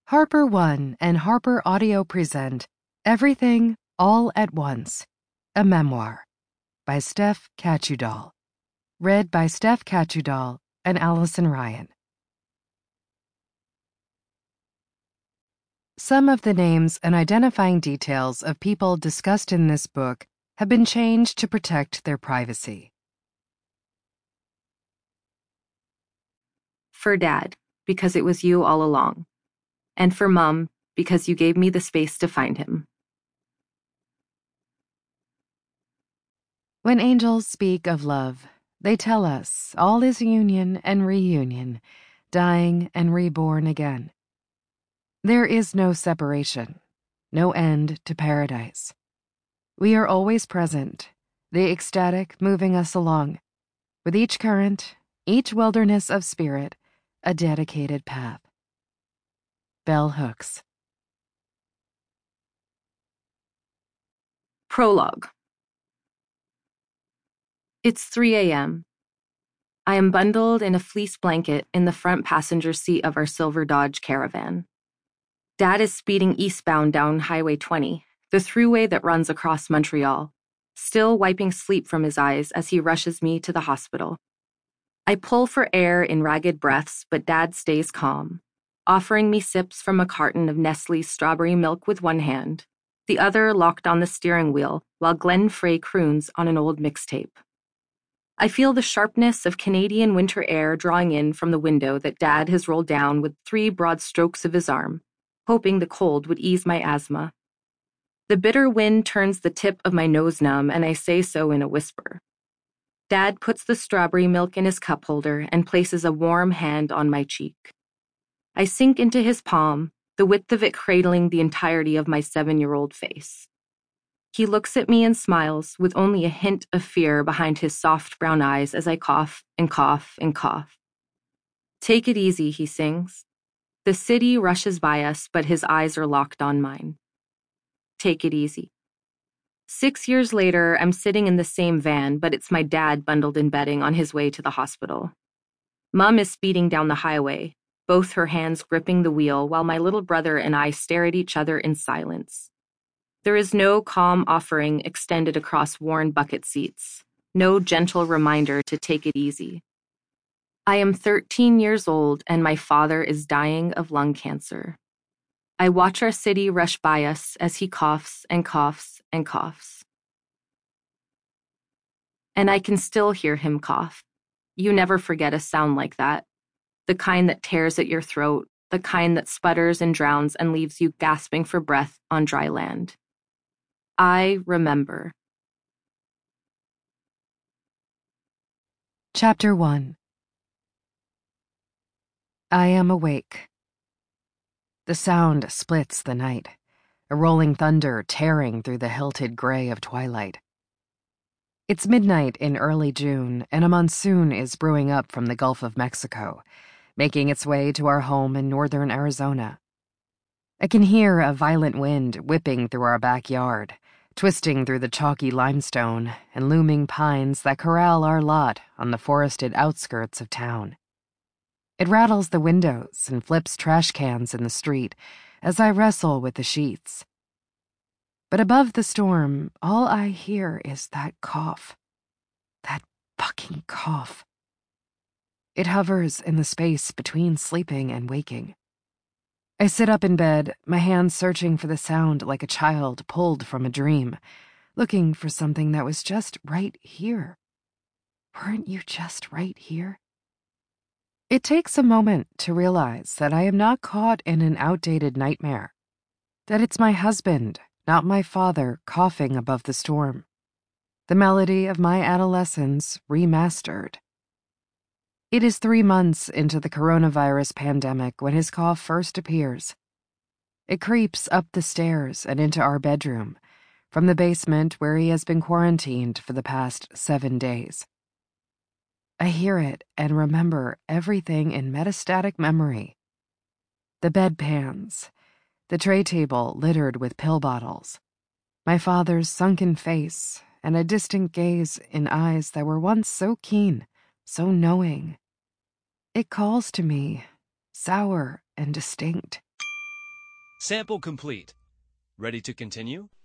Harper One and Harper Audio present Everything All at Once, a memoir by Steph Catchudall. Read by Steph Catchudall and Allison Ryan. Some of the names and identifying details of people discussed in this book have been changed to protect their privacy. For Dad, because it was you all along. And for Mom, because you gave me the space to find him. When angels speak of love, they tell us all is union and reunion, dying and reborn again. There is no separation, no end to paradise. We are always present, the ecstatic moving us along, with each current, each wilderness of spirit, a dedicated path. Bell Hooks. Prologue. It's 3 a.m. I am bundled in a fleece blanket in the front passenger seat of our silver Dodge Caravan. Dad is speeding eastbound down Highway 20, the thruway that runs across Montreal, still wiping sleep from his eyes as he rushes me to the hospital. I pull for air in ragged breaths, but Dad stays calm, offering me sips from a carton of Nestle's strawberry milk with one hand, the other locked on the steering wheel while Glenn Frey croons on an old mixtape. I feel the sharpness of Canadian winter air drawing in from the window that Dad has rolled down with 3 broad strokes of his arm, hoping the cold would ease my asthma. The bitter wind turns the tip of my nose numb, and I say so in a whisper. Dad puts the strawberry milk in his cup holder and places a warm hand on my cheek. I sink into his palm, the width of it cradling the entirety of my 7-year-old face. He looks at me and smiles, with only a hint of fear behind his soft brown eyes as I cough and cough and cough. "Take it easy," he sings. The city rushes by us, but his eyes are locked on mine. Take it easy. 6 years later, I'm sitting in the same van, but it's my dad bundled in bedding on his way to the hospital. Mom is speeding down the highway, both her hands gripping the wheel, while my little brother and I stare at each other in silence. There is no calm offering extended across worn bucket seats, no gentle reminder to take it easy. I am 13 years old and my father is dying of lung cancer. I watch our city rush by us as he coughs and coughs and coughs. And I can still hear him cough. You never forget a sound like that. The kind that tears at your throat, the kind that sputters and drowns and leaves you gasping for breath on dry land. I remember. Chapter 1. I am awake. The sound splits the night, a rolling thunder tearing through the hilted gray of twilight. It's midnight in early June, and a monsoon is brewing up from the Gulf of Mexico, making its way to our home in northern Arizona. I can hear a violent wind whipping through our backyard, twisting through the chalky limestone and looming pines that corral our lot on the forested outskirts of town. It rattles the windows and flips trash cans in the street as I wrestle with the sheets. But above the storm, all I hear is that cough. That fucking cough. It hovers in the space between sleeping and waking. I sit up in bed, my hands searching for the sound like a child pulled from a dream, looking for something that was just right here. Weren't you just right here? It takes a moment to realize that I am not caught in an outdated nightmare, that it's my husband, not my father, coughing above the storm. The melody of my adolescence remastered. It is 3 months into the coronavirus pandemic when his cough first appears. It creeps up the stairs and into our bedroom, from the basement where he has been quarantined for the past 7 days. I hear it and remember everything in metastatic memory. The bedpans, the tray table littered with pill bottles, my father's sunken face, and a distant gaze in eyes that were once so keen, so knowing. It calls to me, sour and distinct. Sample complete. Ready to continue?